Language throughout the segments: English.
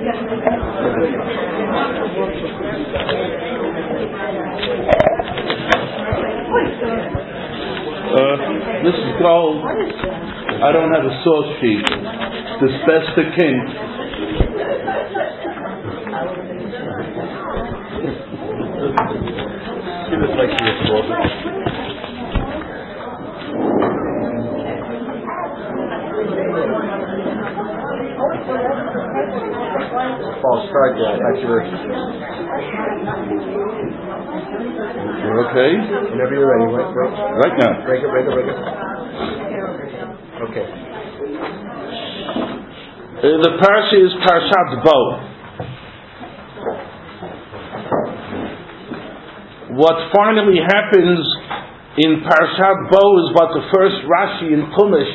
Mrs. Gold, I don't have a source sheet. This best the king. Give us like this water. Oh, start that's yours. Okay? Whenever you're ready, wait. Right now. Break it. Okay. The parsha is Parshat Bo. What finally happens in Parshat Bo is what the first Rashi in Chumash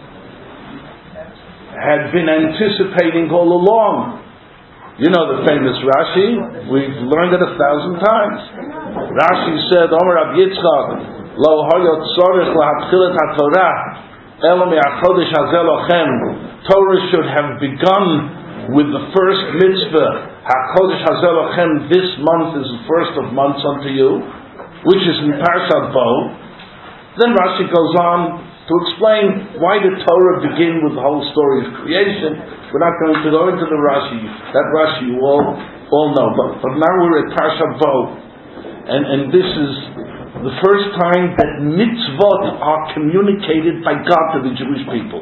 had been anticipating all along. You know the famous Rashi. We've learned it 1,000 times. Rashi said, Omer Rab Yitzchak, Lo hayot tzorich lahatchilat haTorah, elo me'achodesh hazeh lochem. Torah should have begun with the first mitzvah, HaKodesh hazeh lochem, this month is the first of months unto you, which is in Parshat Bo. Then Rashi goes on to explain why did Torah begin with the whole story of creation. We're not going to go into the Rashi. That Rashi you all know. But now we're at Parshat Bo. And this is the first time that mitzvot are communicated by God to the Jewish people.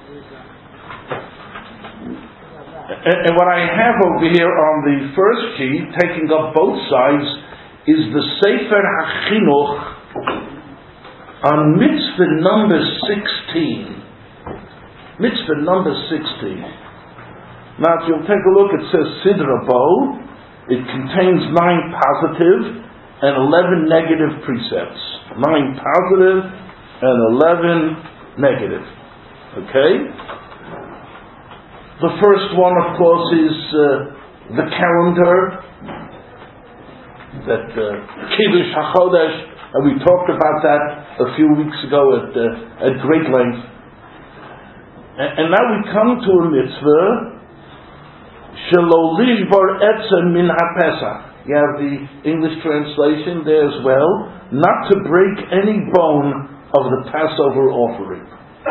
And what I have over here on the first sheet, taking up both sides, is the Sefer HaChinuch on mitzvah number 16. Mitzvah number 16. Now, if you'll take a look, it says Sidra Bo. It contains 9 positive and 11 negative precepts. 9 positive and 11 negative. Okay? The first one, of course, is the calendar, that Kiddush HaChodesh, and we talked about that a few weeks ago at great length. And now we come to a mitzvah, Shelo Lishbar Etzem Min HaPesach. You have the English translation there as well. Not to break any bone of the Passover offering.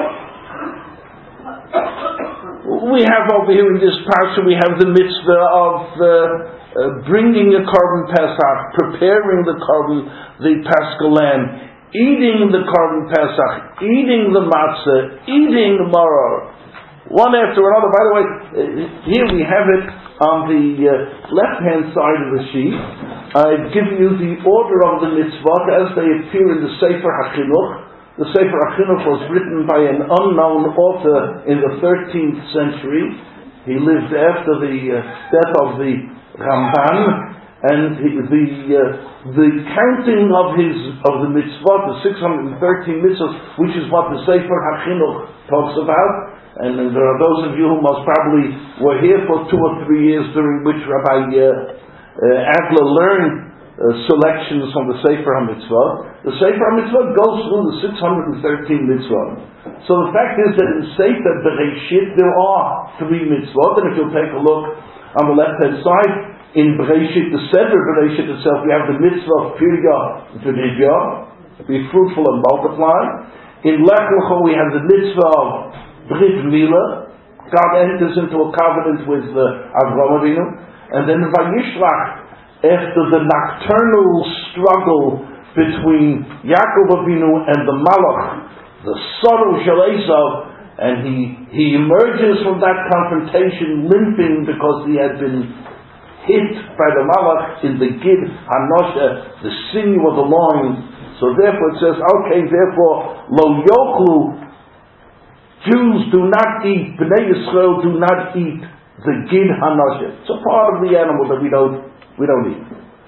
We have over here in this parsha, we have the mitzvah of bringing a korban Pesach, preparing the Paschal lamb, eating the korban Pesach, eating the matzah, eating the maror, one after another. By the way, here we have it on the left-hand side of the sheet. I've given you the order of the mitzvot as they appear in the Sefer HaChinuch. The Sefer HaChinuch was written by an unknown author in the 13th century. He lived after the death of the Ramban, and the counting of the mitzvot, the 613 mitzvot, which is what the Sefer HaChinuch talks about. And there are those of you who most probably were here for 2 or 3 years during which Rabbi Adler learned selections from the Sefer HaMitzvot. The Sefer HaMitzvot goes through the 613 mitzvot. So the fact is that in Sefer Bereshit there are 3 mitzvot, and if you'll take a look on the left-hand side, in Bereshit, the Sefer Bereshit itself, we have the mitzvah of Pirya V'Nidya, be fruitful and multiply. In Lech Lecho we have the mitzvah of Brit Milah, God enters into a covenant with Avraham Avinu, and then Vayishlach, after the nocturnal struggle between Yaakov Avinu and the Malach, the sorrow shel Esav, and he emerges from that confrontation limping because he had been hit by the Malach in the Gid Hanosha, the sinew of the loins. So therefore it says, okay, therefore, Lo Yochlu, Jews do not eat, Bnei Yisrael do not eat the Gid Hanosha. It's a part of the animal that we don't eat.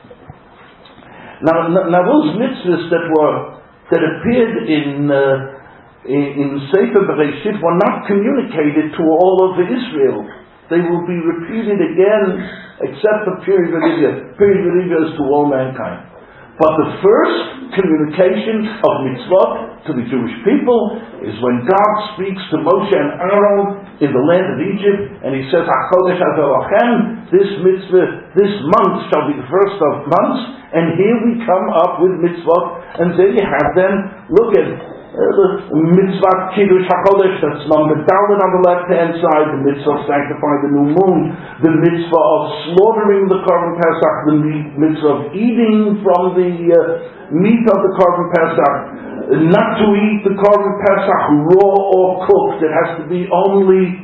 Now those mitzvahs that appeared in Sefer Bereshit were not communicated to all of Israel. They will be repeated again, except for period of Rivia is to all mankind. But the first communication of mitzvot to the Jewish people is when God speaks to Moshe and Aaron in the land of Egypt, and he says, HaChodesh HaZelachem, this mitzvah, this month shall be the first of months, and here we come up with mitzvot, and there you have them. Look at the mitzvah Kiddush HaKodesh, that's number Dalet on the left-hand side, the mitzvah of sanctifying the new moon, the mitzvah of slaughtering the Korban Pesach, the mitzvah of eating from the meat of the Korban Pesach, not to eat the Korban Pesach raw or cooked, it has to be only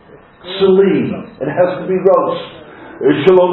salim, it has to be roast. You're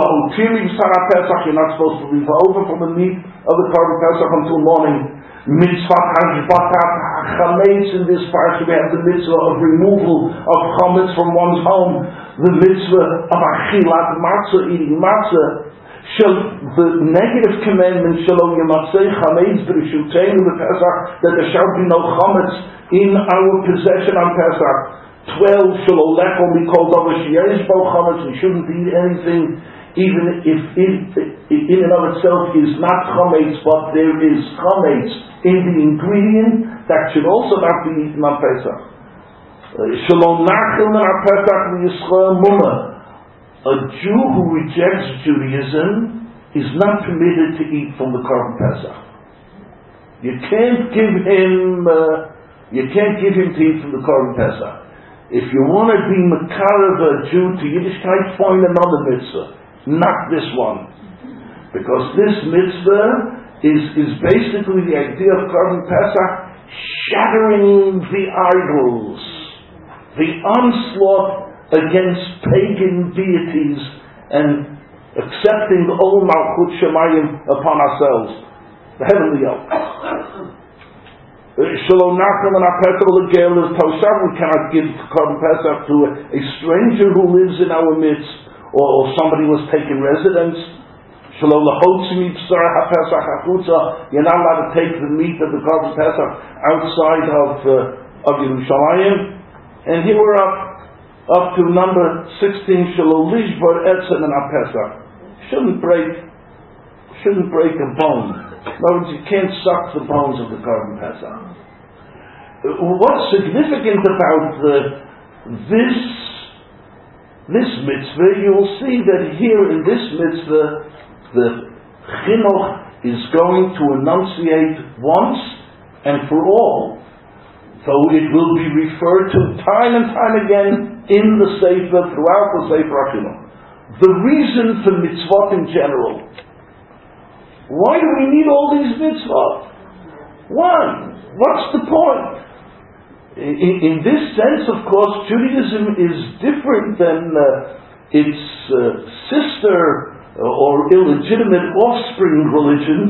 not supposed to leave over from the meat of the Korban Pesach until morning. Mitzvah hashbatat chametz, in this parsha we have the mitzvah of removal of chametz from one's home, the mitzvah of achilat matzah, eating matzah. The negative commandment, shelo yematzeh chametz b'rishuteinu b'Pesach, that there shall be no chametz in our possession on Pesach. 12, shelo lechol mikol davar sheyesh bo chametz, we shouldn't eat anything even if in and of itself is not chametz, but there is chametz in the ingredient that should also not be eaten on Pesach. Shalom nachil min ha-Pesach v'yisrael mumah. A Jew who rejects Judaism is not permitted to eat from the Korban Pesach. You can't give him to eat from the Korban Pesach. If you want to be makarev a Jew to Yiddishkeit, find another mitzvah, not this one, because this mitzvah is basically the idea of Korban Pesach, shattering the idols, the onslaught against pagan deities, and accepting all Malchut Shemayim upon ourselves, the heavenly yoke. Shalom Nachem and Apetol Agel is Toshav. We cannot give Korban Pesach to a stranger who lives in our midst, or somebody who has taken residence. You're not allowed to take the meat of the Korban Pesach outside of Yerushalayim. And here we're up to number 16. Shouldn't break a bone. In other words, you can't suck the bones of the Korban Pesach. What's significant about this mitzvah? You'll see that here in this mitzvah, the chinuch is going to enunciate once and for all, though it will be referred to time and time again in the Sefer, throughout the Sefer HaChinuch. The reason for mitzvot in general. Why do we need all these mitzvot? Why? What's the point? In this sense, of course, Judaism is different than its sister or illegitimate offspring religions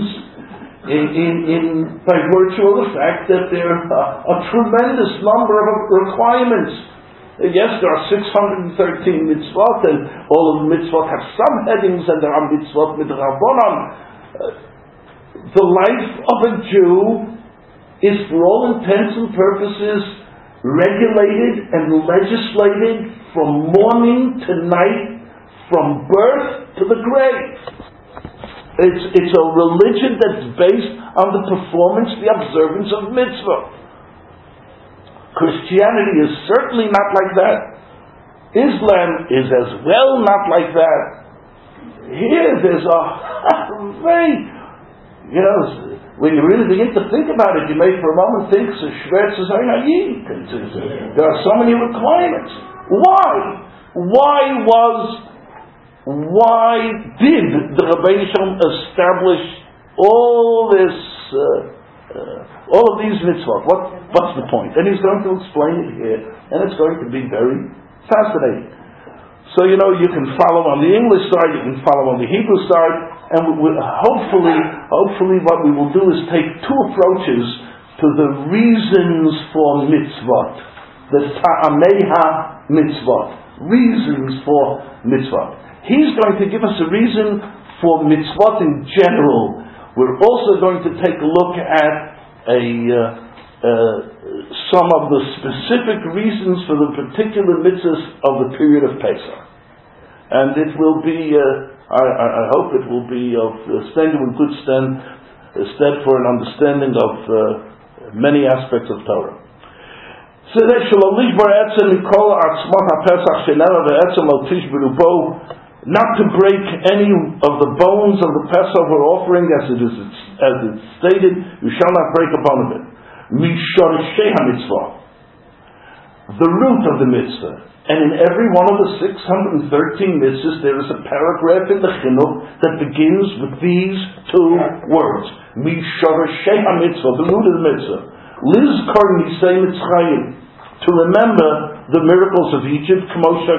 by virtue of the fact that there are a tremendous number of requirements. Yes, there are 613 mitzvot, and all of the mitzvot have subheadings, and there are mitzvot midrabanan. The life of a Jew is, for all intents and purposes, regulated and legislated from morning to night, from birth to the grave. It's a religion that's based on the performance, the observance of mitzvah. Christianity is certainly not like that. Islam is as well not like that. Here there's a very, when you really begin to think about it, you may for a moment think, there are so many requirements. Why did the Rabbeinu Shalom establish all of these mitzvot? What's the point? And he's going to explain it here, and it's going to be very fascinating. So you can follow on the English side, you can follow on the Hebrew side, and hopefully what we will do is take two approaches to the reasons for mitzvot, the ta'ameha mitzvot, reasons for mitzvot. He's going to give us a reason for mitzvot in general. We're also going to take a look at some of the specific reasons for the particular mitzvahs of the period of Pesach. And it will be, I hope it will be of standing in good stand instead for an understanding of many aspects of Torah. Not to break any of the bones of the Passover offering, as it's stated, you shall not break a bone of it. Mishorshei HaMitzvah, the root of the mitzvah. And in every one of the 613 mitzvahs, there is a paragraph in the Chinuch that begins with these two words. Mishorshei HaMitzvah, the root of the mitzvah. Lizkor Nisei Mitzrayim, to remember the miracles of Egypt,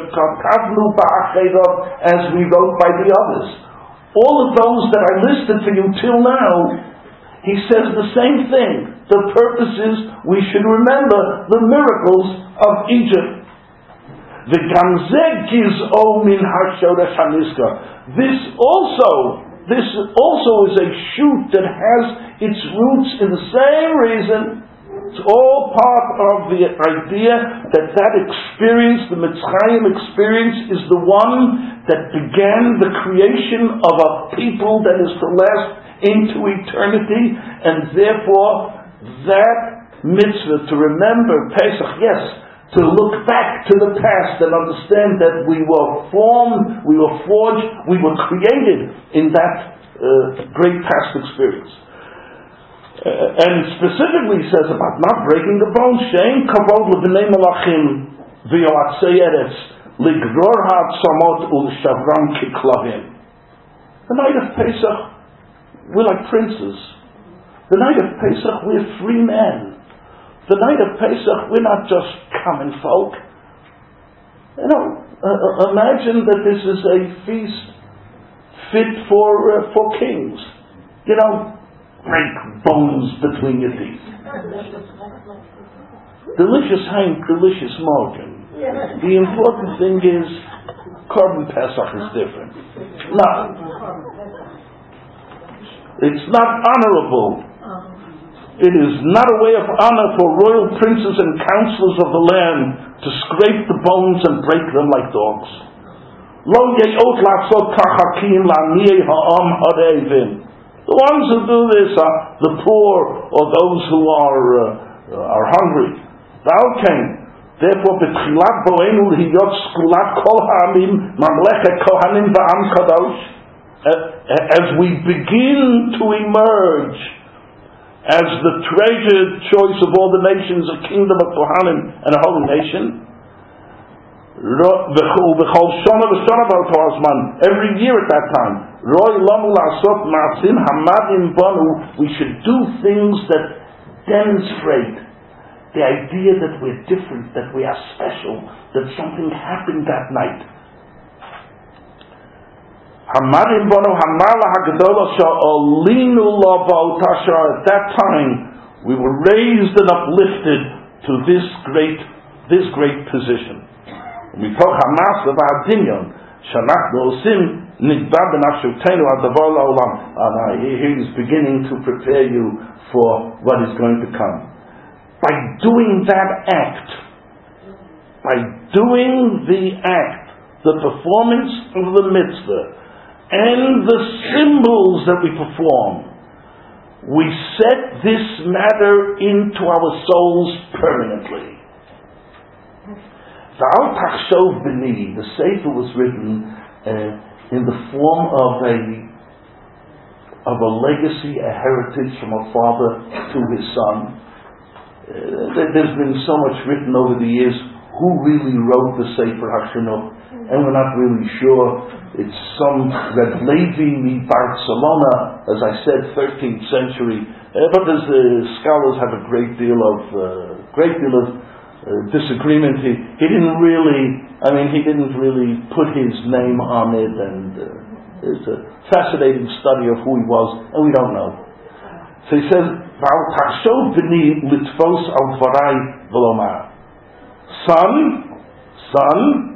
as we wrote by the others. All of those that I listed for you till now, he says the same thing. The purpose is we should remember the miracles of Egypt. This also is a shoot that has its roots in the same reason. It's all part of the idea that experience, the Mitzrayim experience, is the one that began the creation of a people that is to last into eternity, and therefore that mitzvah to remember Pesach, yes, to look back to the past and understand that we were formed, we were forged, we were created in that great past experience. And specifically says about not breaking the bones. Shein kavod lebnei malachim v'yoatzei eretz ligror ha'atzamot u'shavram kiklavim. The night of Pesach, we're like princes. The night of Pesach, we're free men. The night of Pesach, we're not just common folk. Imagine that this is a feast fit for kings. Break bones between your teeth. Delicious hank, delicious morgen. The important thing is, Korban Pesach is different. No. It's not honorable. It is not a way of honor for royal princes and counselors of the land to scrape the bones and break them like dogs. Lo ye'ot la'asot kachakim la'niyei ha'am harevim. The ones who do this are the poor or those who are hungry. Therefore, b'tchilat bo'enu hiyot skulat kol ha'amim mamlechet kohanim v'am kadosh. As we begin to emerge as the treasured choice of all the nations, a kingdom of kohanim and a holy nation. Every year at that time, we should do things that demonstrate the idea that we're different, that we are special, that something happened that night. At that time, we were raised and uplifted to this great position. Here he's beginning to prepare you for what is going to come. By doing that act, the performance of the mitzvah, and the symbols that we perform, we set this matter into our souls permanently. The Al Tachshov B'ni, the Sefer was written in the form of a legacy, a heritage from a father to his son. There's been so much written over the years who really wrote the Sefer HaChinuch, and we're not really sure. It's some Reb Levi mi Barcelona, as I said, 13th century. But scholars have a great deal of disagreement. He didn't really put his name on it, and it's a fascinating study of who he was, and we don't know. So he says, Son,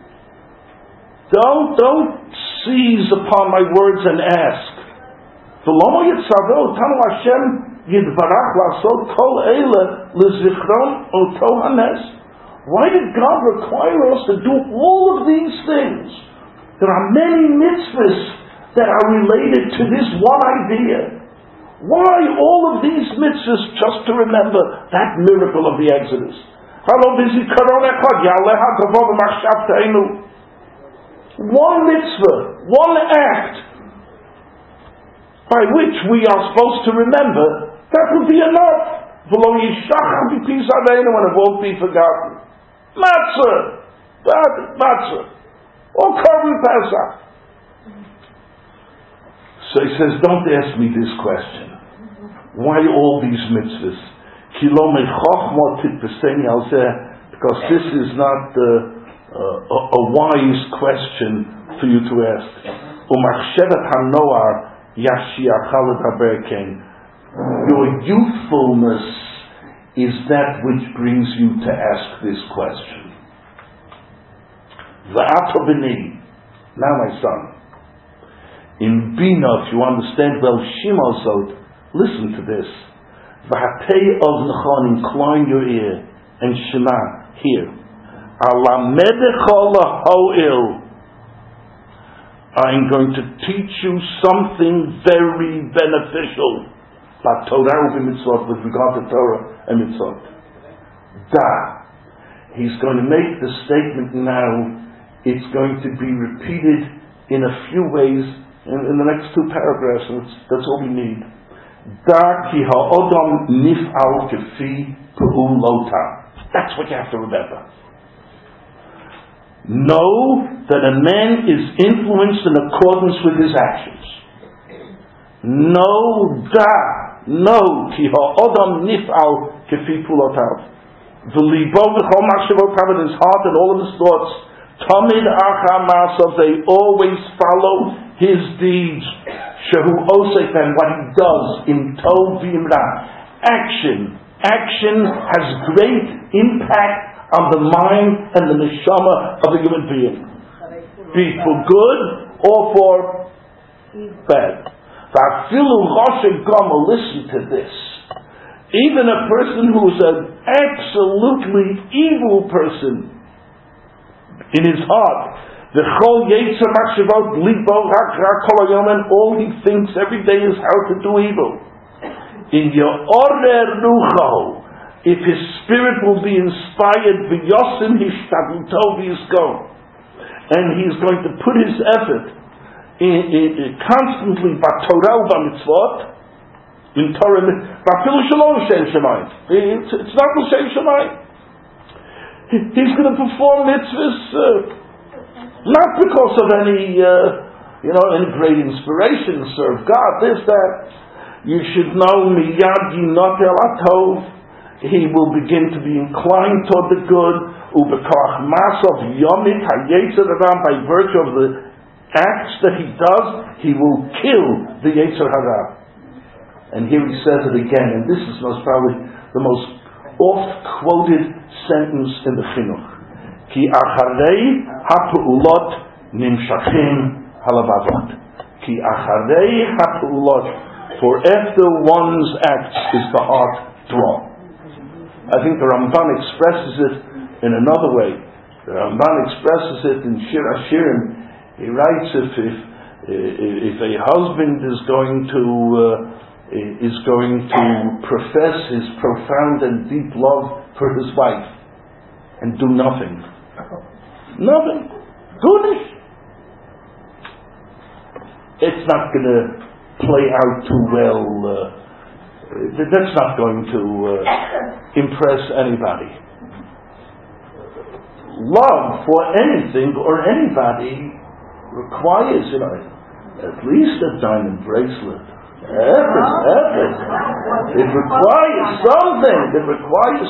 don't seize upon my words and ask. Why did God require us to do all of these things? There are many mitzvahs that are related to this one idea. Why all of these mitzvahs just to remember that miracle of the Exodus? One mitzvah, one act by which we are supposed to remember, that would be enough. And it won't be forgotten. Matzah, or Korban Pesach. So he says, don't ask me this question. Why all these mitzvahs? Because this is not a wise question for you to ask. Your youthfulness is that which brings you to ask this question. Now my son, in Bina, if you understand well Shimosot, listen to this. Incline your ear and Shema, hear. I'm going to teach you something very beneficial. With regard to Torah and Mitzvot. He's going to make the statement now. It's going to be repeated in a few ways in the next two paragraphs, and that's all we need. That's what you have to remember. Know that a man is influenced in accordance with his actions. Ki ha'odam nif'al kefi pulotav. V'libo v'chol machshavot in his heart and all of his thoughts. Tamid achar ma'asav, they always follow his deeds. Shehu osek, and what he does in tov v'imra. Action has great impact on the mind and the neshama of a human being. Be for good or for bad. Listen to this. Even a person who is an absolutely evil person in his heart, all he thinks every day is how to do evil. In your order rucho, if his spirit will be inspired, and he's going to put his effort constantly b'Torah u'b'mitzvot in Torah, it's not l'shem shamayim. He's going to perform mitzvahs not because of any great inspiration to serve God, this, that. You should know miyad yinot el atov. He will begin to be inclined toward the good. U'b'koach masov yomit hayetzer adam, by virtue of the acts that he does, he will kill the Yetzer Hara. And here he says it again, and this is probably the most oft-quoted sentence in the Chinuch. Ki acharei ha'pe'ulot nimshachim halavavot. Ki acharei ha'pe'ulot, for after one's acts is the heart drawn. I think the Ramban expresses it in another way. The Ramban expresses it in Shir Hashirim. He writes, if a husband is going to profess his profound and deep love for his wife and do nothing, goodness, it's not going to play out too well. That's not going to impress anybody. Love for anything or anybody requires, at least a diamond bracelet. It requires something. It requires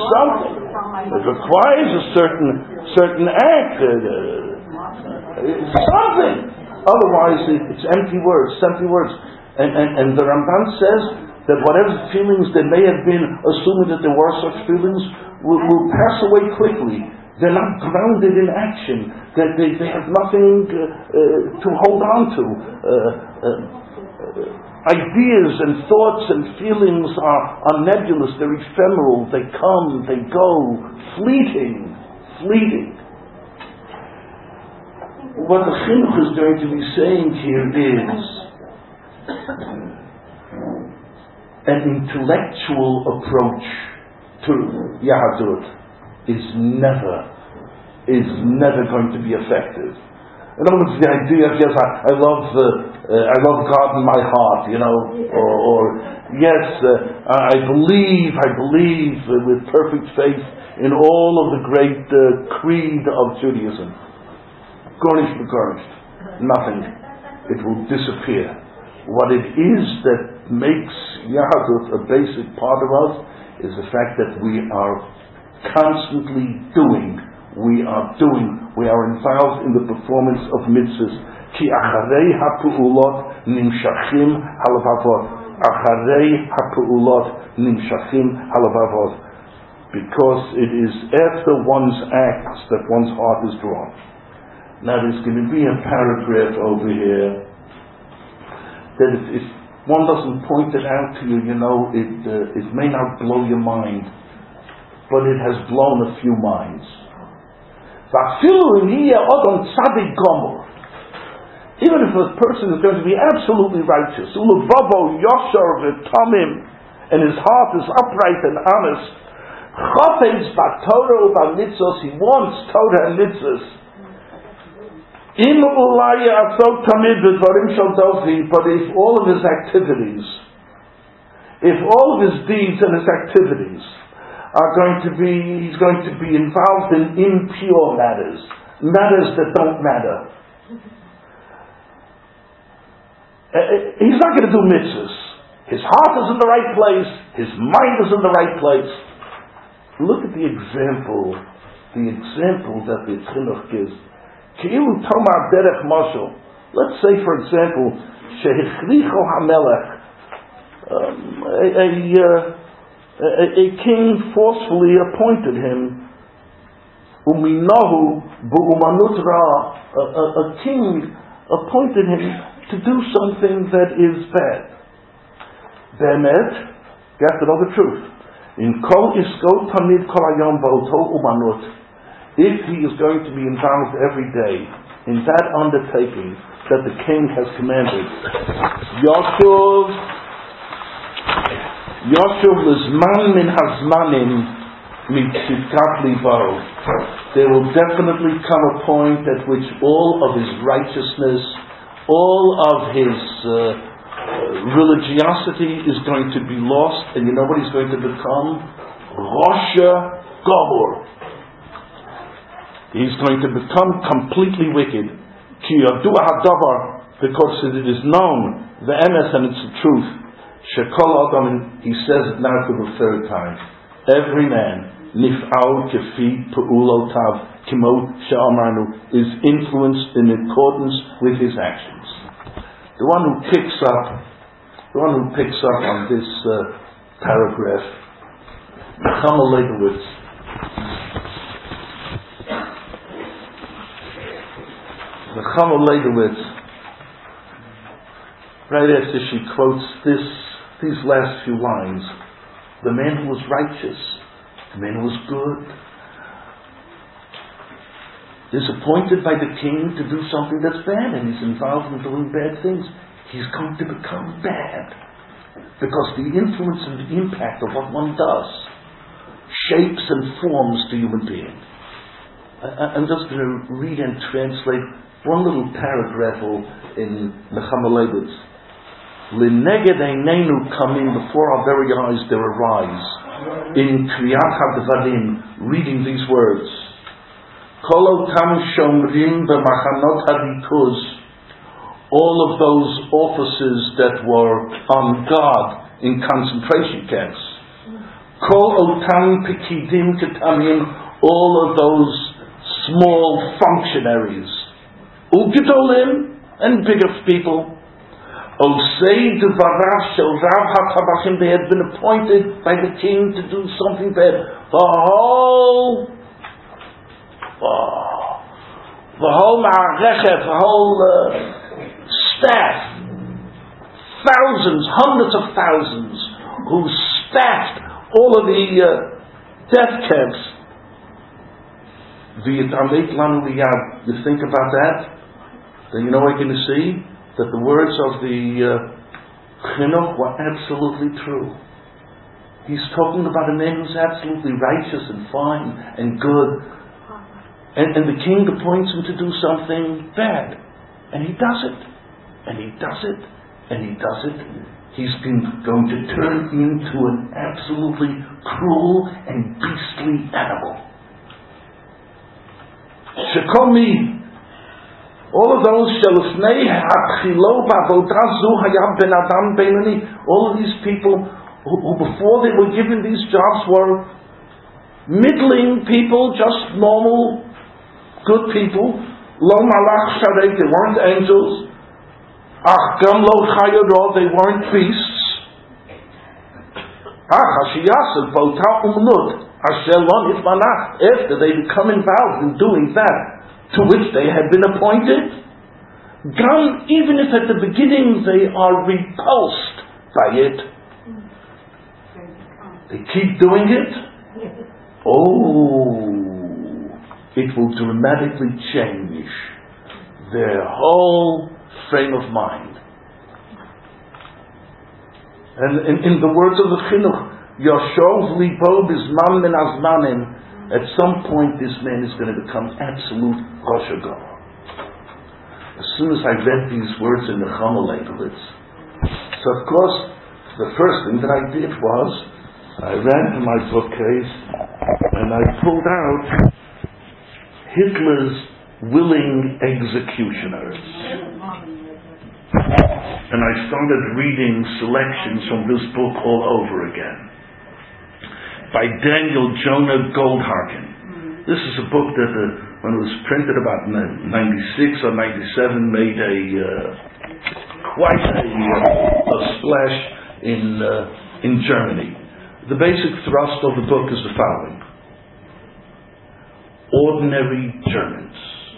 a certain act. Something. Otherwise, it's empty words. And the Ramban says that whatever feelings there may have been, assuming that there were such feelings, will pass away quickly. They're not grounded in action. That they have nothing to hold on to. Ideas and thoughts and feelings are nebulous. They're ephemeral. They come, they go, fleeting. What the Chinuch is going to be saying here is an intellectual approach to Yahadut is never going to be effective. In other words, the idea of, yes, I love God in my heart, or yes, I believe with perfect faith in all of the great creed of Judaism. Garnished, nothing. It will disappear. What it is that makes Yahadut a basic part of us is the fact that we are constantly doing. We are involved in the performance of mitzvahs. Ki acharei ha'pu'ulot nimshachim halavavot. Acharei ha'pu'ulot nimshachim halavavot. Because it is after one's acts that one's heart is drawn. Now there's going to be a paragraph over here that if one doesn't point it out to you, it may not blow your mind, but it has blown a few minds. Even if a person is going to be absolutely righteous, and his heart is upright and honest, he wants Torah and mitzvahs. But if all of his activities, if all of his deeds and his activities he's going to be involved in impure matters that don't matter. He's not going to do mitzvahs. His heart is in the right place, his mind is in the right place. Look at the example that the Chinuch gives. Let's say, for example, a king forcefully appointed him. A king appointed him to do something that is bad. Be'emet, you have to know the truth. In kol isko tamid kol hayom ba'oto umanut. If he is going to be involved every day in that undertaking that the king has commanded, Yoshuv lizman min hazmanim mitzidkat libo, there will definitely come a point at which all of his righteousness, all of his religiosity is going to be lost, and you know what he's going to become? Rosha Gomor. He's going to become completely wicked. Because it is known, the emes, and it's the truth. Shekol Adam, and he says it now for the third time. Every man, nif'al kefi pe'ulotav kimo she'amarnu, is influenced in accordance with his actions. The one who picks up on this paragraph, Nechama Leibowitz. Nechama Leibowitz, right after she quotes these last few lines, the man who was righteous, the man who was good, is appointed by the king to do something that's bad, and he's involved in doing bad things. He's going to become bad, because the influence and the impact of what one does shapes and forms the human being. I'm just going to read and translate one little paragraph in Nechama Leibowitz. L'neged einenu kamim, before our very eyes there arise, in Kriyat HaDvarim, reading these words. Kol otam shomrim b'machanot hadikuz, all of those officers that were on guard in concentration camps. Kol otam pekidim ketamim, all of those small functionaries. Ugedolim, and bigger people. Osei devarav shel Rav HaTabachim, they had been appointed by the king to do something bad. The whole ma'arechet, the whole staff, thousands, hundreds of thousands, who staffed all of the death camps. You think about that? Then you know what you're going to see? That the words of the chinuch were absolutely true. He's talking about a man who's absolutely righteous and fine and good. And the king appoints him to do something bad. And he does it. And he does it. And he does it. He's going to turn into an absolutely cruel and beastly animal. Shekomi, all of those all of these people who before they were given these jobs were middling people, just normal, good people. Lo malach sharei, they weren't angels. Ach gam lo chayoro, they weren't beasts. Ach hashiyasad bota umnut asher lo nitmanach, after they become involved in doing that to which they had been appointed. Gam, even if at the beginning they are repulsed by it, they keep doing it. Oh, it will dramatically change their whole frame of mind. And in the words of the chinuch, Yoshov libo bizman min azmanim, at some point this man is going to become absolute Rosh Hashanah. As soon as I read these words in the Chama Leibowitz, so of course the first thing that I did was I ran to my bookcase and I pulled out Hitler's Willing Executioners. And I started reading selections from this book all over again. By Daniel Jonah Goldhagen. This is a book that when it was printed about 96 or 97 made quite a splash in Germany. The basic thrust of the book is the following. Ordinary Germans.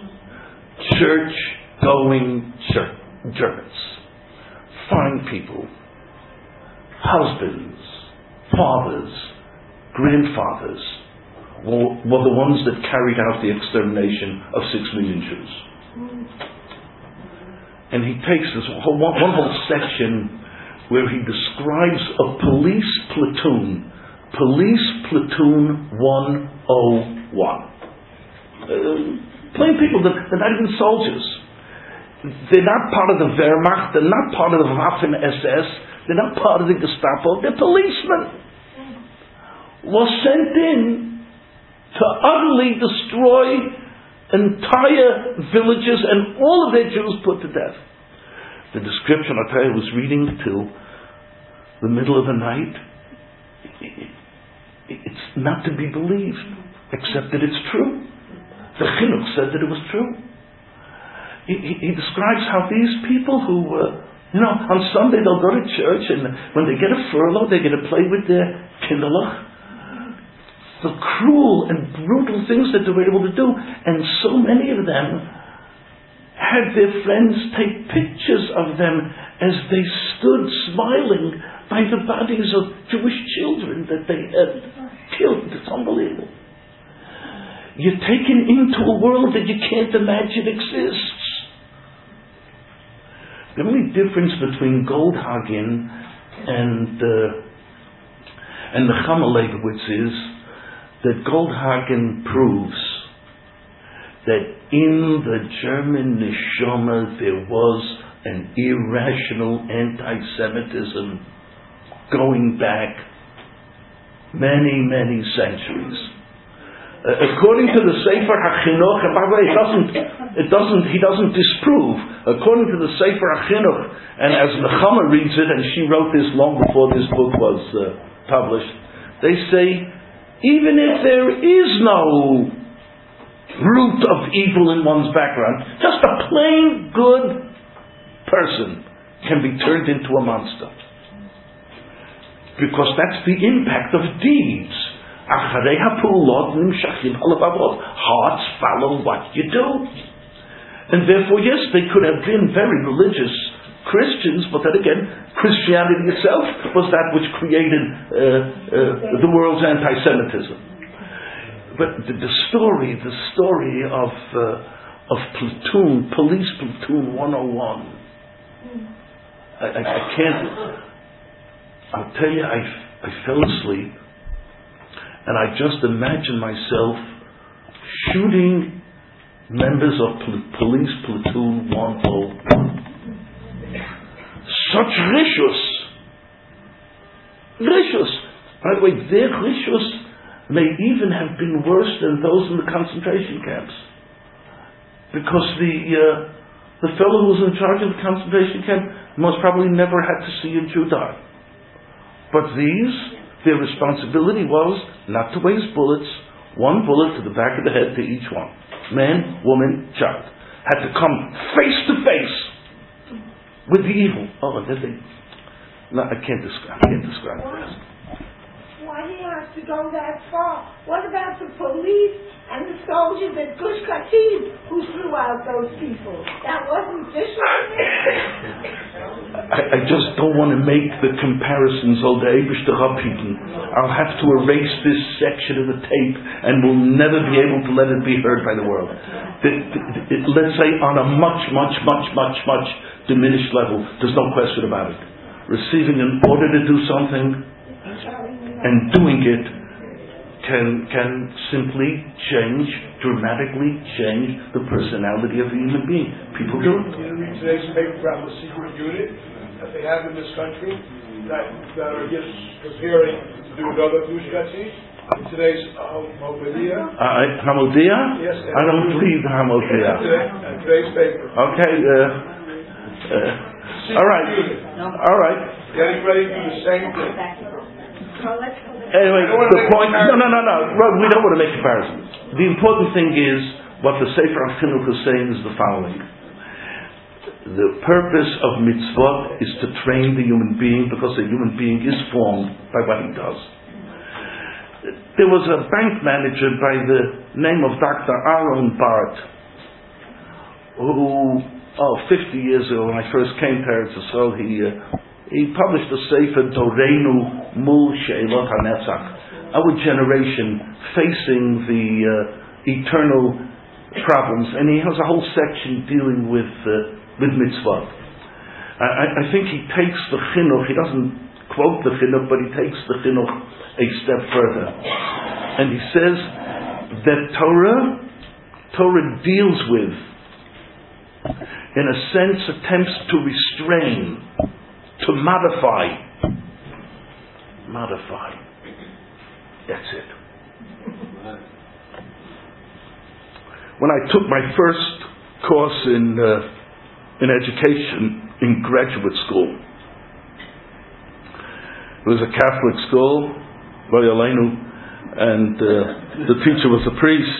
Church-going Germans. Fine people. Husbands. Fathers. Grandfathers. Were the ones that carried out the extermination of 6 million Jews. And he takes this one whole section where he describes a police platoon 101. Plain people, they're not even soldiers. They're not part of the Wehrmacht, they're not part of the Waffen-SS, they're not part of the Gestapo, they're policemen. Was sent in to utterly destroy entire villages and all of their Jews put to death. The description, I tell you, I was reading till the middle of the night. It's not to be believed, except that it's true. The chinuch said that it was true. He describes how these people who, on Sunday they'll go to church and when they get a furlough, they get to play with their kinderlach. The cruel and brutal things that they were able to do, and so many of them had their friends take pictures of them as they stood smiling by the bodies of Jewish children that they had killed. It's unbelievable. You're taken into a world that you can't imagine exists. The only difference between Goldhagen and the Chama Leibowitz is that Goldhagen proves that in the German neshama there was an irrational anti-Semitism going back many, many centuries. According to the Sefer HaChinuch, and by the way, he doesn't disprove. According to the Sefer HaChinuch, and as Nechama reads it, and she wrote this long before this book was published, they say, even if there is no root of evil in one's background, just a plain good person can be turned into a monster. Because that's the impact of deeds. Hearts follow what you do. And therefore, yes, they could have been very religious Christians, but then again, Christianity itself was that which created the world's anti-Semitism. But the story of police platoon 101, I can't. I'll tell you, I fell asleep, and I just imagined myself shooting members of police platoon 101. Such rishus. By the way, their rishus may even have been worse than those in the concentration camps, because the fellow who was in charge of the concentration camp most probably never had to see a Jew die. But their responsibility was not to waste bullets. One bullet to the back of the head to each one. Man, woman, child. Had to come face to face with the evil. Oh, and then I can't describe it. Why do you have to go that far? What about the police and the soldiers at Gush Katif who threw out those people? That wasn't discipline. I just don't want to make the comparisons of the Eibishter Rabhiten. I'll have to erase this section of the tape and will never be able to let it be heard by the world. Let's say on a much diminished level, there's no question about it. Receiving an order to do something and doing it can simply dramatically change the personality of a human being. People do it. You read today's paper about the secret unit that they have in this country that are just preparing to do another Gush Katif. Today's Hamodia. Hamodia? Yes. I don't read Hamodia. Today's paper. Okay. All right. Getting ready to do the same thing. Anyway, the point. No. We don't want to make comparisons. The important thing is what the Sefer HaChinuch is saying is the following: the purpose of mitzvot is to train the human being, because the human being is formed by what he does. There was a bank manager by the name of Dr. Aaron Bart, who 50 years ago, when I first came to Eretz Yisrael, he published a Sefer Doreinu Mul She'elot HaNetzach, our generation facing the eternal problems, and he has a whole section dealing with mitzvot. I think he takes the chinuch, he doesn't quote the chinuch, but he takes the chinuch a step further, and he says that Torah deals with, in a sense, attempts to restrain, to modify. That's it. When I took my first course in education in graduate school, it was a Catholic school, and the teacher was a priest,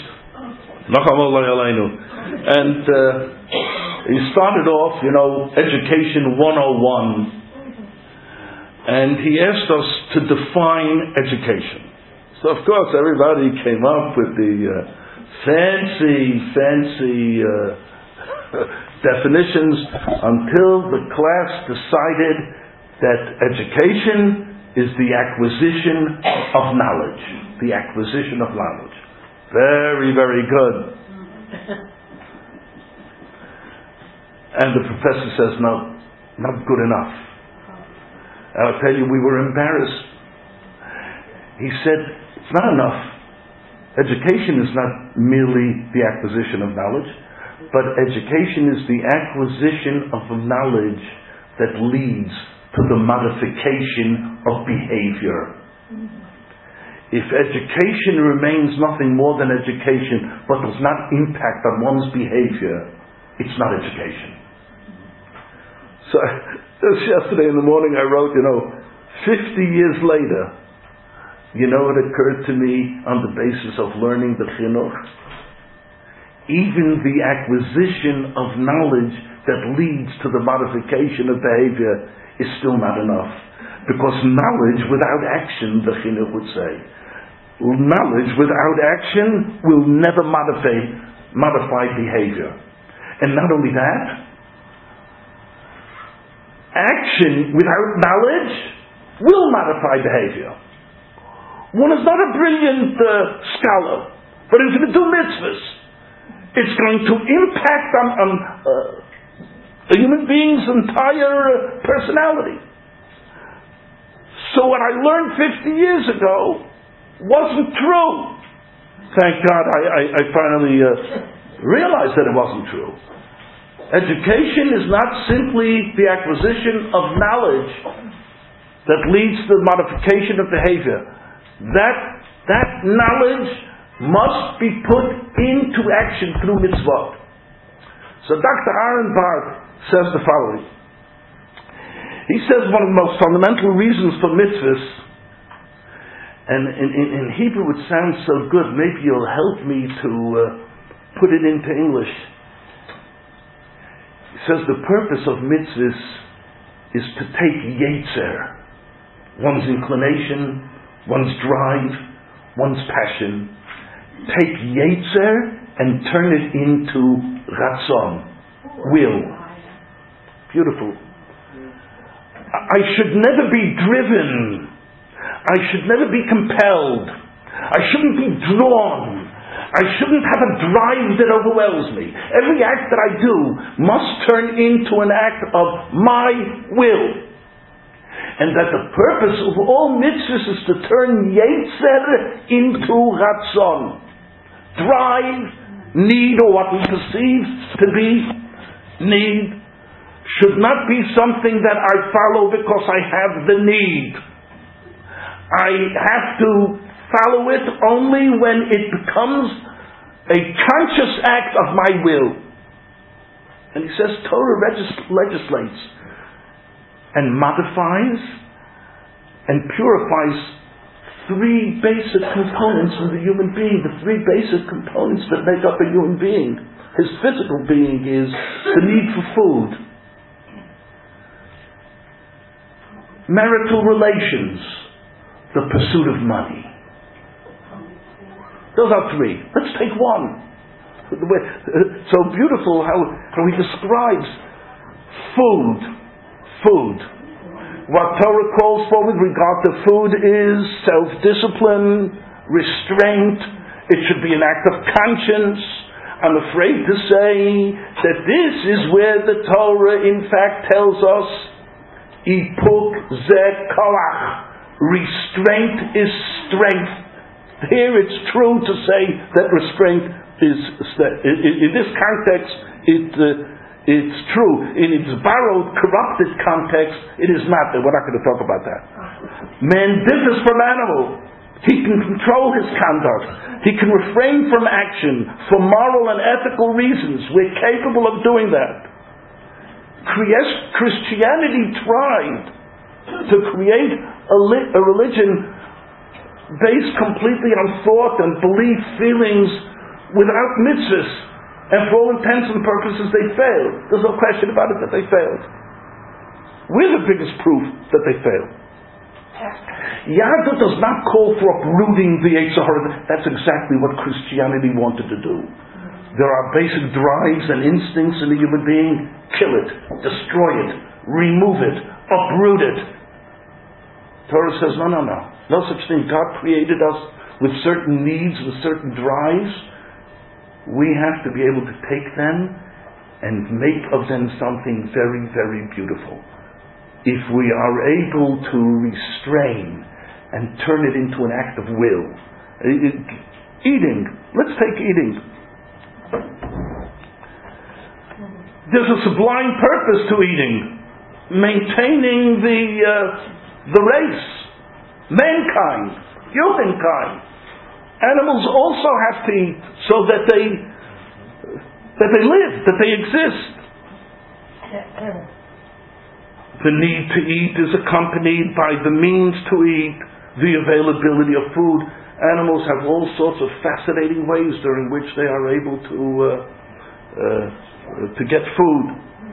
and he started off, Education 101, and he asked us to define education. So of course everybody came up with the fancy definitions, until the class decided that education is the acquisition of knowledge. The acquisition of knowledge. Very, very good. And the professor says, no, not good enough. I'll tell you, we were embarrassed. He said, it's not enough. Education is not merely the acquisition of knowledge, but education is the acquisition of the knowledge that leads to the modification of behavior. If education remains nothing more than education, but does not impact on one's behavior, it's not education. So, just yesterday in the morning I wrote, 50 years later, what occurred to me on the basis of learning the chinuch? Even the acquisition of knowledge that leads to the modification of behavior is still not enough. Because knowledge without action, the chinuch would say, knowledge without action will never modify behavior. And not only that, action without knowledge will modify behavior. One is not a brilliant scholar, but if you do mitzvahs, it's going to impact on a human being's entire personality. So what I learned 50 years ago wasn't true. Thank God I finally realized that it wasn't true. Education is not simply the acquisition of knowledge that leads to the modification of behavior. That knowledge must be put into action through mitzvot. So Dr. Aaron Barth says the following. He says one of the most fundamental reasons for mitzvahs, and in Hebrew it sounds so good, maybe you'll help me to put it into English. He says the purpose of mitzvahs is to take yetzer, one's inclination, one's drive, one's passion, take yetzer and turn it into ratzon, will. Beautiful. I should never be driven. I should never be compelled. I shouldn't be drawn. I shouldn't have a drive that overwhelms me. Every act that I do must turn into an act of my will. And that the purpose of all mitzvahs is to turn yetzer into ratzon. Drive, need, or what we perceive to be need, should not be something that I follow because I have the need. I have to follow it only when it becomes a conscious act of my will. And he says Torah legislates and modifies and purifies three basic components in the human being, the three basic components that make up a human being. His physical being is the need for food, marital relations, the pursuit of money. Those are three. Let's take one. So beautiful how he describes food. What Torah calls for with regard to food is self-discipline, restraint. It should be an act of conscience. I'm afraid to say that this is where the Torah in fact tells us Ipuk ze koach. Restraint is strength. Here it's true to say that restraint is, in this context, it's true. In its borrowed, corrupted context, it is not. We're not going to talk about that. Man differs from animal. He can control his conduct. He can refrain from action for moral and ethical reasons. We're capable of doing that. Christianity tried to create a religion based completely on thought and belief, feelings, without mitzvahs. And for all intents and purposes, they failed. There's no question about it that they failed. We're the biggest proof that they failed. Yahadut does not call for uprooting the Yetzer Hara. That's exactly what Christianity wanted to do. There are basic drives and instincts in the human being. Kill it, destroy it, remove it, uproot it. Torah says, no. No such thing. God created us with certain needs, with certain drives. We have to be able to take them and make of them something very, very beautiful. If we are able to restrain and turn it into an act of will. Eating. Let's take eating. There's a sublime purpose to eating. Maintaining the race. Mankind. Humankind. Animals also have to eat so that they live, that they exist. The need to eat is accompanied by the means to eat, the availability of food. Animals have all sorts of fascinating ways during which they are able to get food.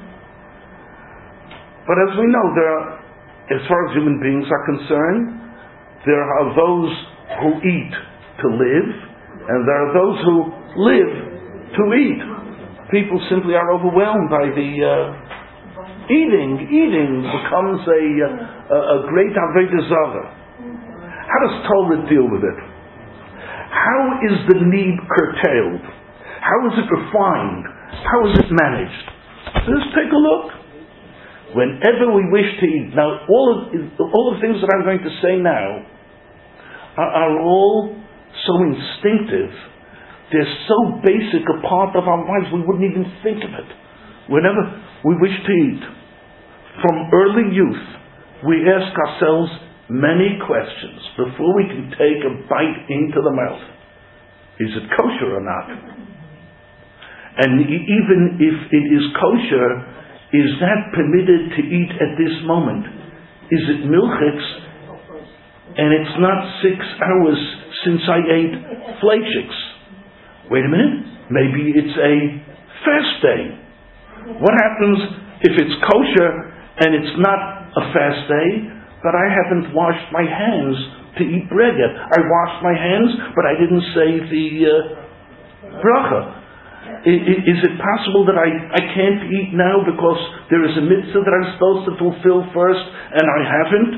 But as we know, as far as human beings are concerned, there are those who eat to live, and there are those who live to eat. People simply are overwhelmed by the eating. Eating becomes a great avodah zarah. How does Torah deal with it? How is the need curtailed? How is it refined? How is it managed? Let's take a look. Whenever we wish to eat, now all the things that I'm going to say now are all so instinctive. They're so basic a part of our lives we wouldn't even think of it. Whenever we wish to eat, from early youth, we ask ourselves many questions before we can take a bite into the mouth. Is it kosher or not? And even if it is kosher, is that permitted to eat at this moment? Is it milchitz and it's not 6 hours since I ate fleischiks? Wait a minute, maybe it's a fast day. What happens if it's kosher and it's not a fast day, but I haven't washed my hands to eat bread yet? I washed my hands, but I didn't say the bracha. Is it possible that I can't eat now because there is a mitzvah that I'm supposed to fulfill first and I haven't?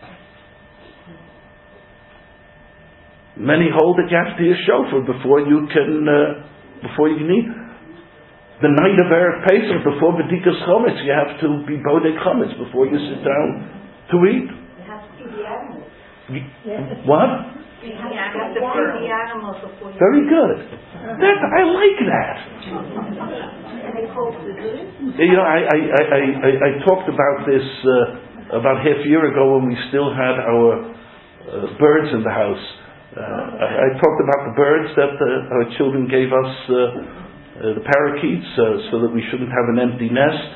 Many hold that you have to be a shofar before you can eat. The night of Erev Pesach, before B'dikas Chometz, you have to be Bodek Chometz before you sit down to eat. You have to feed the animals. What? You have to feed the animals before you Very good. I like that. I talked about this about half a year ago when we still had our birds in the house. I talked about the birds that our children gave us, the parakeets, so that we shouldn't have an empty nest.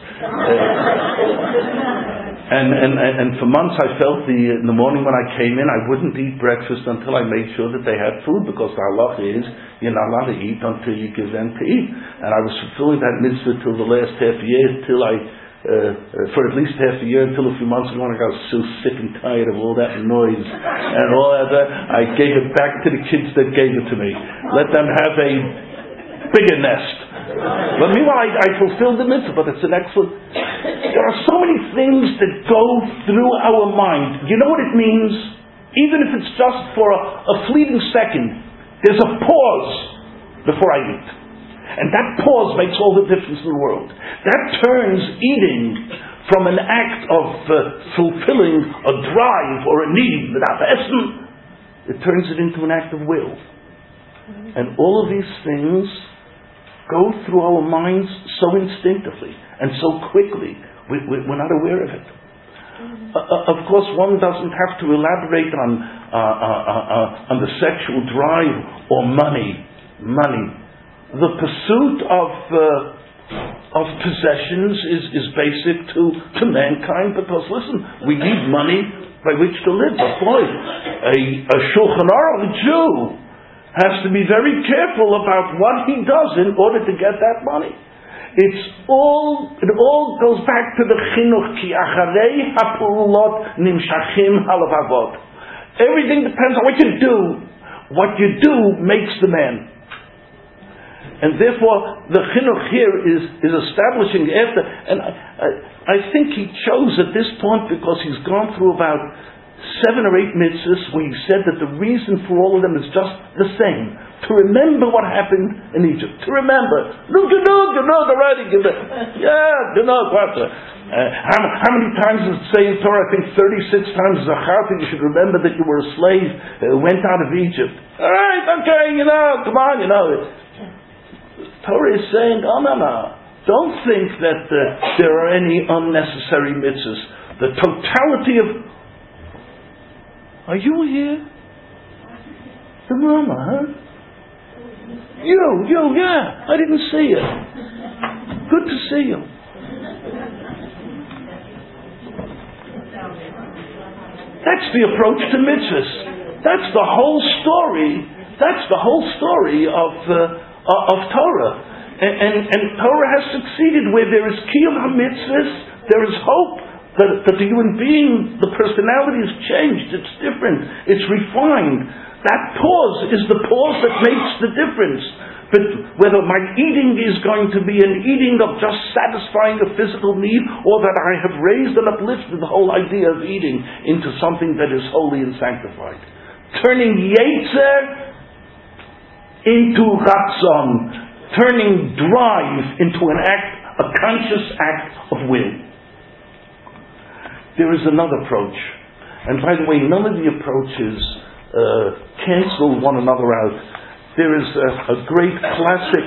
And for months I felt in the morning when I came in, I wouldn't eat breakfast until I made sure that they had food, because the halacha is you're not allowed to eat until you give them to eat. And I was fulfilling that mitzvah till the last half year, for at least half a year, until a few months ago when I got so sick and tired of all that noise and all that. I gave it back to the kids that gave it to me. Let them have a bigger nest. But meanwhile, I fulfilled the mitzvah, but it's an excellent... There are so many things that go through our mind. You know what it means? Even if it's just for a fleeting second, there's a pause before I eat. And that pause makes all the difference in the world. That turns eating from an act of fulfilling a drive or a need, it turns it into an act of will. And all of these things go through our minds so instinctively and so quickly, we're not aware of it. Of course, one doesn't have to elaborate on the sexual drive or money. The pursuit of possessions is basic to mankind, because listen, we need money by which to live. But boy, a Shulchan Aruch Jew has to be very careful about what he does in order to get that money. It all goes back to the chinuch, ki acharei hapulot nimshachim halavavot. Everything depends on what you do. What you do makes the man. And therefore, the chinuch here is establishing after, and I think he chose at this point because he's gone through about 7 or 8 mitzvahs where he said that the reason for all of them is just the same. To remember what happened in Egypt. To remember. How many times does it say in Torah? I think 36 times, Zacharta, you should remember that you were a slave, went out of Egypt. Alright, okay, come on, Torah is saying, no. Don't think that there are any unnecessary mitzvahs. The totality of... Are you here? The mama, huh? You, yeah. I didn't see you. Good to see you. That's the approach to mitzvahs. That's the whole story. That's the whole story of Torah. And Torah has succeeded where there is kiyum ha-mitzvahs, there is hope. That the human being, the personality is changed, it's different, it's refined. That pause is the pause that makes the difference. But whether my eating is going to be an eating of just satisfying a physical need, or that I have raised and uplifted the whole idea of eating into something that is holy and sanctified. Turning Yetzer into Ratzon, turning drive into an act a conscious act of will. There is another approach. And by the way, none of the approaches cancel one another out. There is a great classic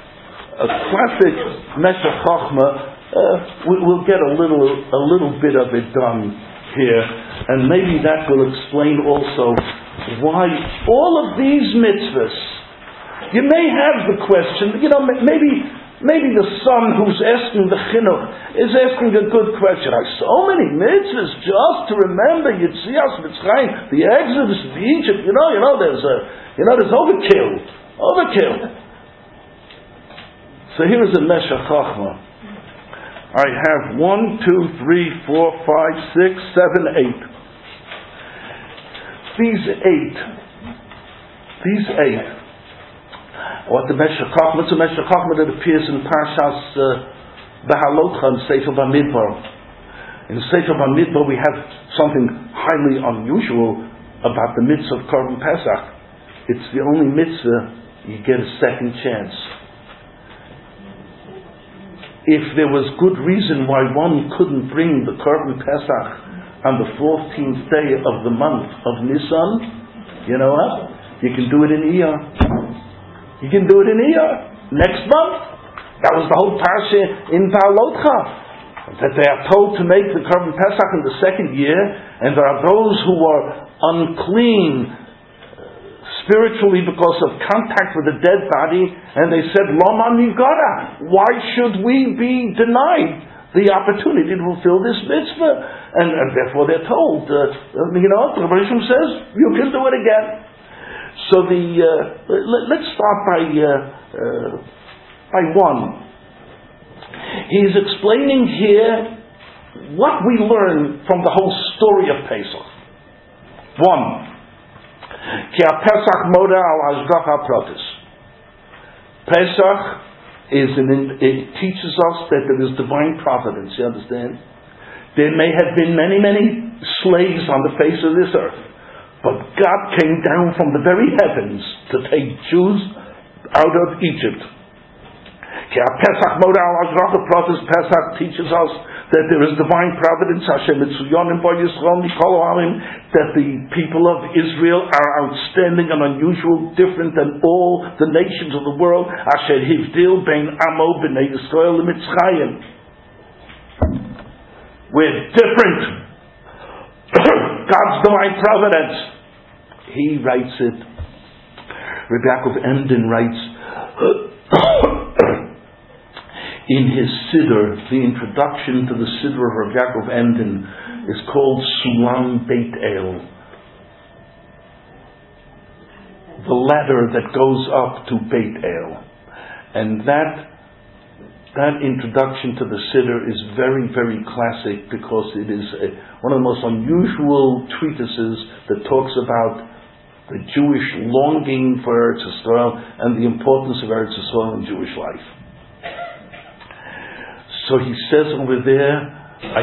Meshech Chochmah. We'll get a little bit of it done here, and maybe that will explain also why all of these mitzvahs. You may have the question, maybe the son who's asking the chinuch is asking a good question. So many mitzvahs just to remember Yetzias Mitzrayim, the Exodus of Egypt. There's overkill. So here is a Meshech Chochmah. I have 1, 2, 3, 4, 5, 6, 7, 8. These eight. What the Meshech Chochmah? It's a Meshech Chochmah that appears in Parshas Behalotcha and Sefer Bamidbar. In Sefer Bamidbar we have something highly unusual about the mitzvah of Korban Pesach. It's the only mitzvah you get a second chance. If there was good reason why one couldn't bring the Korban Pesach on the 14th day of the month of Nisan, you know what? You can do it in Iyar. You can do it in Iyar. Next month. That was the whole parsha in Baalotcha. That they are told to make the Korban Pesach in the second year, and there are those who are unclean spiritually because of contact with a dead body, and they said, Lama Nigara, why should we be denied the opportunity to fulfill this mitzvah? And therefore they're told, the Rebbe Yishmael says, you can do it again. So let's start by one. He's explaining here what we learn from the whole story of Pesach. One, Pesach moda al hashgacha pratis. Pesach it teaches us that there is divine providence. You understand? There may have been many, many slaves on the face of this earth, but God came down from the very heavens to take Jews out of Egypt. Pesach moda al hashgacha pratis. Pesach teaches us that there is divine providence, that the people of Israel are outstanding and unusual, different than all the nations of the world. We're different. God's divine providence. He writes it. Rabbi Yaakov Emden writes in his Siddur, the introduction to the Siddur of Rabbi Yaakov Emden is called Sulam Beit El. The ladder that goes up to Beit El. And that introduction to the Siddur is very, very classic because it is one of the most unusual treatises that talks about the Jewish longing for Eretz Yisrael and the importance of Eretz Yisrael in Jewish life. So he says over there, I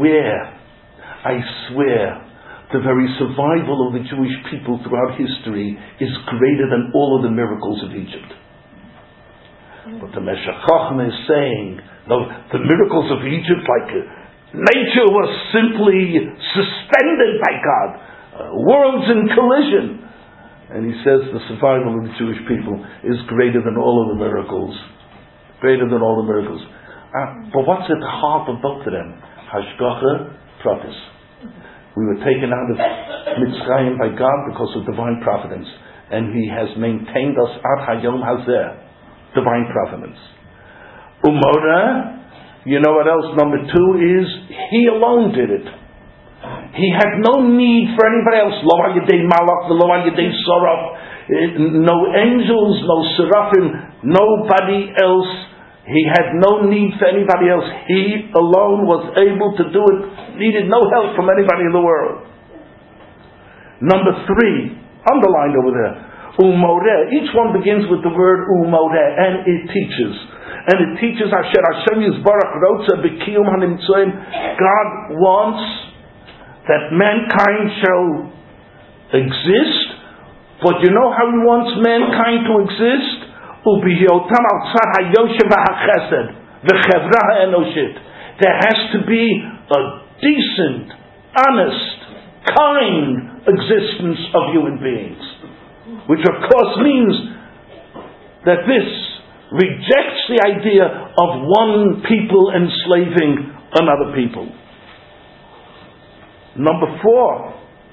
swear, the very survival of the Jewish people throughout history is greater than all of the miracles of Egypt. But the Meshech Chochmah is saying, no, the miracles of Egypt, like nature was simply suspended by God, worlds in collision. And he says the survival of the Jewish people is greater than all of the miracles. Greater than all the miracles. But what's at the heart of both of them? Hashgacha pratis. We were taken out of Mitzrayim by God because of divine providence, and He has maintained us ad hayom hazeh, divine providence. Umoda, you know what else? Number 2 is He alone did it. He had no need for anybody else. Lo al yedei malach, lo al yedei soraf. No angels, no seraphim, nobody else. He had no need for anybody else. He alone was able to do it. Needed no help from anybody in the world. Number 3, underlined over there. Umoreh. Each one begins with the word umoreh, and it teaches. And it teaches Asher Hashem Yisbarach Rotza B'Kiyum HaNimtzoim. God wants that mankind shall exist, but you know how He wants mankind to exist? v'chevra ha'enoshit. There has to be a decent, honest, kind existence of human beings, which of course means that this rejects the idea of one people enslaving another people. Number 4,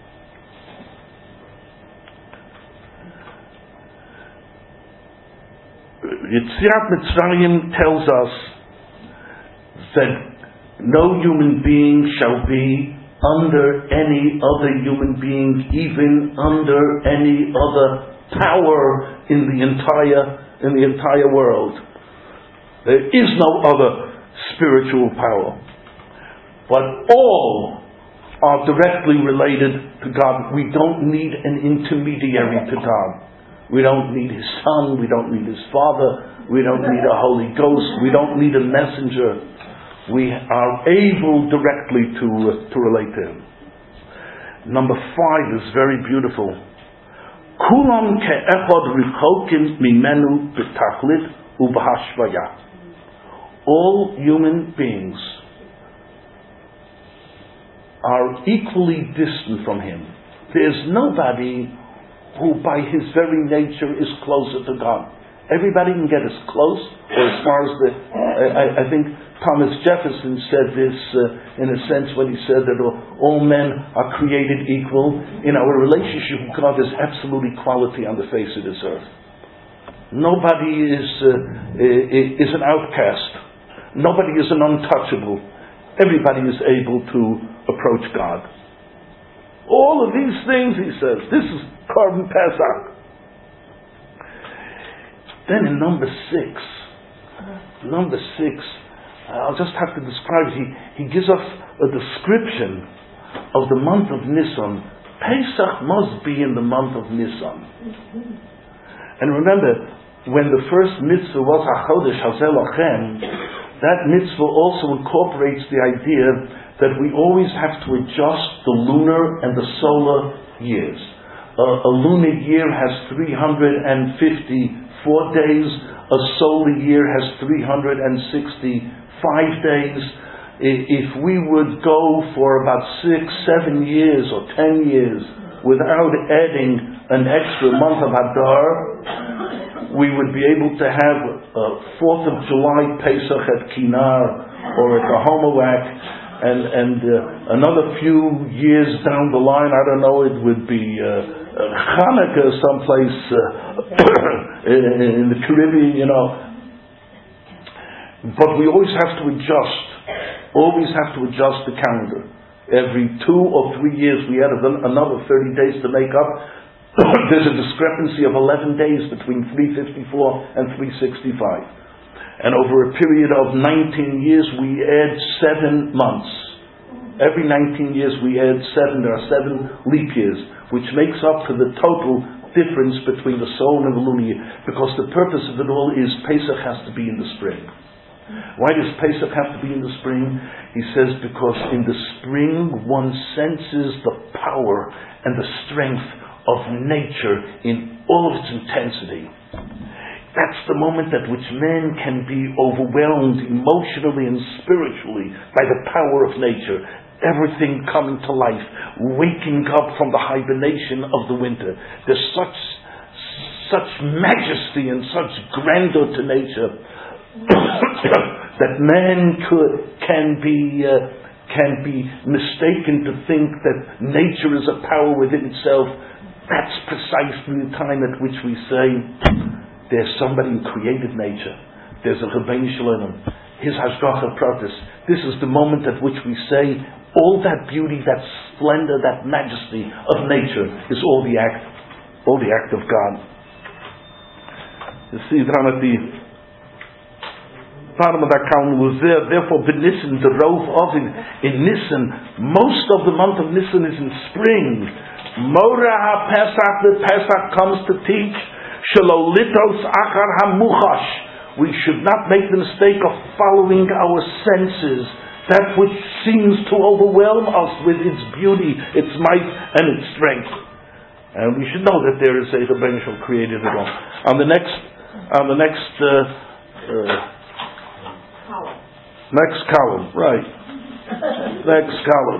Yetziat Mitzrayim tells us that no human being shall be under any other human being, even under any other power in the entire world. There is no other spiritual power. But all are directly related to God. We don't need an intermediary to God. We don't need His Son, we don't need His Father, we don't need a Holy Ghost, we don't need a messenger. We are able directly to relate to Him. Number 5 is very beautiful. Kulam ke'echad richokim mimenu b'tachlit ub'hashvaya. All human beings are equally distant from Him. There's nobody who by his very nature is closer to God. Everybody can get as close, or as far as I think Thomas Jefferson said this in a sense when he said that all men are created equal. In our relationship with God, there's absolute equality on the face of this earth. Nobody is an outcast. Nobody is an untouchable. Everybody is able to approach God. All of these things, he says, this is Korban Pesach. Then in number 6, I'll just have to describe it. He gives us a description of the month of Nisan. Pesach must be in the month of Nisan. And remember, when the first mitzvah was HaChodesh Hazeh Lachem, that mitzvah also incorporates the idea that we always have to adjust the lunar and the solar years. A lunar year has 354 days, a solar year has 365 days. If we would go for about 6-7 years or 10 years without adding an extra month of Adar, we would be able to have 4th of July Pesach at Kinar or at the Homowak, and another few years down the line, I don't know, it would be Hanukkah someplace in the Caribbean, you know. But we always have to adjust the calendar. Every 2 or 3 years we add another 30 days to make up. There's a discrepancy of 11 days between 354 and 365. And over a period of 19 years we add 7 months. Every 19 years we add 7. There are 7 leap years, which makes up for the total difference between the solar and the lunar year. Because the purpose of it all is Pesach has to be in the spring. Why does Pesach have to be in the spring? He says because in the spring one senses the power and the strength of nature in all of its intensity. That's the moment at which man can be overwhelmed emotionally and spiritually by the power of nature. Everything coming to life, waking up from the hibernation of the winter. There's such majesty and such grandeur to nature that man can be mistaken to think that nature is a power within itself. That's precisely the time at which we say, there's somebody who created nature. There's a Rebbeinu Shalom. His Hashgacha Pratis. This is the moment at which we say all that beauty, that splendor, that majesty of nature is all the act of God. You see down at the bottom of that column was there. Therefore, B'Nissen, the rove of in Nisan, most of the month of Nisan is in spring. Mora HaPesach, the Pesach comes to teach. Shalolitos achar hamuchash. We should not make the mistake of following our senses, that which seems to overwhelm us with its beauty, its might, and its strength. And we should know that there is a Rebbeinu Shalom created it all. On the next Next column, right. Next column.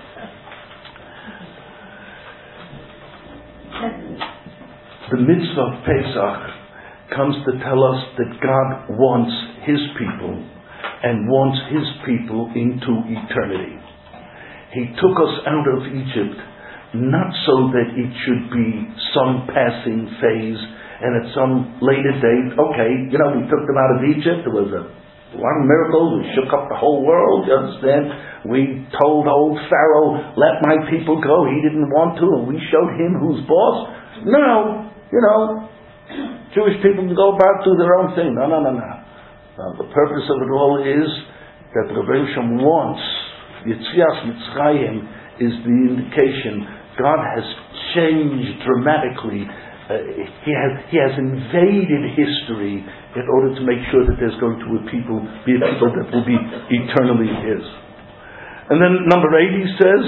The mitzvah of Pesach comes to tell us that God wants His people and wants His people into eternity. He took us out of Egypt not so that it should be some passing phase and at some later date, okay, we took them out of Egypt, there was a one miracle, we shook up the whole world, you understand? We told old Pharaoh, let my people go, he didn't want to, and we showed him who's boss. No, Jewish people can go about do their own thing. No. The purpose of it all is that the Rebbe Shem wants, Yetzias Mitzrayim is the indication God has changed dramatically. He has invaded history in order to make sure that there's going to be a people that will be eternally His. And then number 8 he says,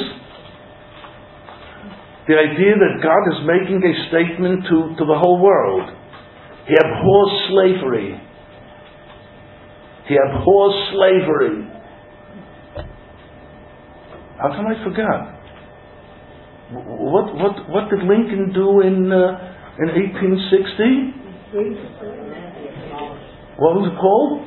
the idea that God is making a statement to the whole world. He abhors slavery. He abhors slavery. How come I forgot? What did Lincoln do in 1860? What was it called?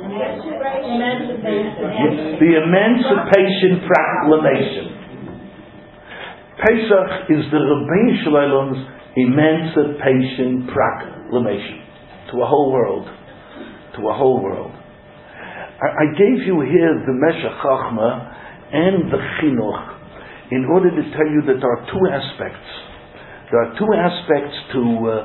The Emancipation Proclamation. Pesach is the Rabbeinu Shalom's Emancipation Proclamation to a whole world. To a whole world. I gave you here the Meshech Chochmah and the Chinuch in order to tell you that there are two aspects. There are two aspects to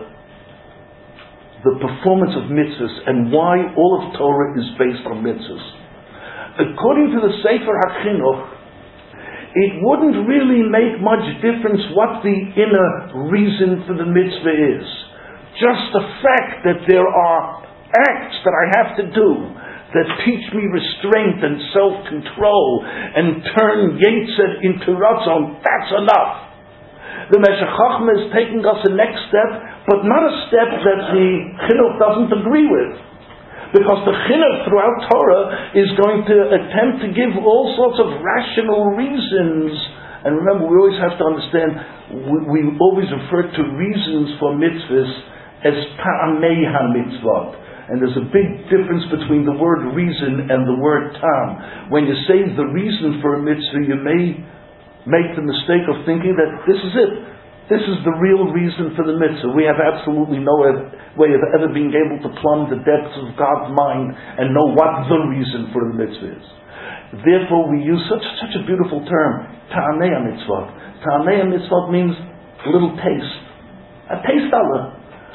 the performance of mitzvahs and why all of Torah is based on mitzvahs. According to the Sefer HaChinuch, it wouldn't really make much difference what the inner reason for the mitzvah is. Just the fact that there are acts that I have to do that teach me restraint and self-control and turn Yetzer into Ratzon, that's enough. The Meshech Chochmah is taking us a next step, but not a step that the Chinuch doesn't agree with. Because the Chinuch throughout Torah is going to attempt to give all sorts of rational reasons. And remember, we always have to understand, we always refer to reasons for mitzvahs as ta'amei ha-mitzvot. And there's a big difference between the word reason and the word tam. When you say the reason for a mitzvah, you may make the mistake of thinking that this is it. This is the real reason for the mitzvah. We have absolutely no way of ever being able to plumb the depths of God's mind and know what the reason for the mitzvah is. Therefore, we use such a beautiful term, ta'anei ha-mitzvot. Ta'anei ha-mitzvot means a little taste. A taste Allah.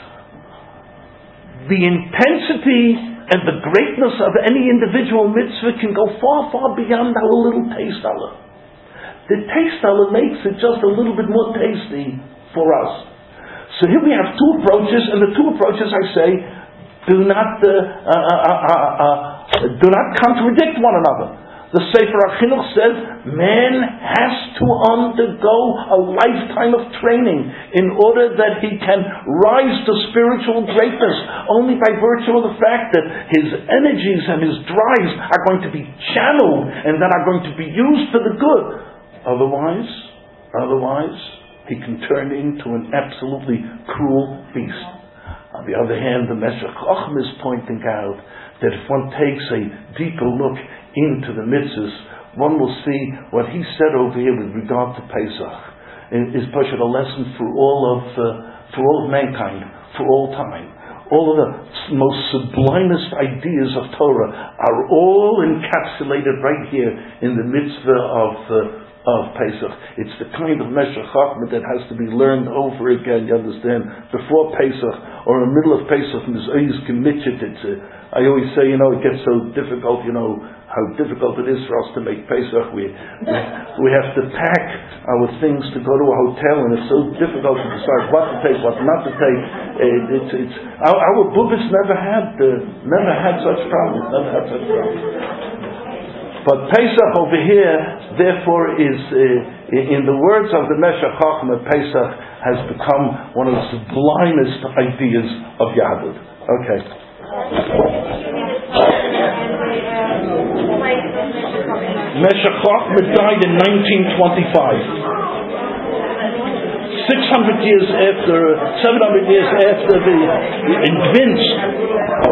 The intensity and the greatness of any individual mitzvah can go far, far beyond our little taste Allah. The taste Allah makes it just a little bit more tasty for us. So here we have two approaches, and the two approaches, I say, do not contradict one another. The Sefer HaChinuch says man has to undergo a lifetime of training in order that he can rise to spiritual greatness only by virtue of the fact that his energies and his drives are going to be channeled and that are going to be used for the good. Otherwise, he can turn into an absolutely cruel beast. On the other hand, the Meshech Chochmah is pointing out that if one takes a deeper look into the mitzvahs, one will see what he said over here with regard to Pesach is a lesson for all of mankind, for all time. All of the most sublimest ideas of Torah are all encapsulated right here in the mitzvah of Pesach. It's the kind of Meshech Chochmah that has to be learned over again, you understand, before Pesach or in the middle of Pesach. I always say, it gets so difficult, how difficult it is for us to make Pesach. We have to pack our things to go to a hotel, and it's so difficult to decide what to take, what not to take. Our bubbis never had such problems. But Pesach over here, therefore, is, in the words of the Meshech Chochmah, Pesach has become one of the sublimest ideas of Yahadut. Okay. Meshech Chochmah died in 1925. 700 years after in Gvinsk,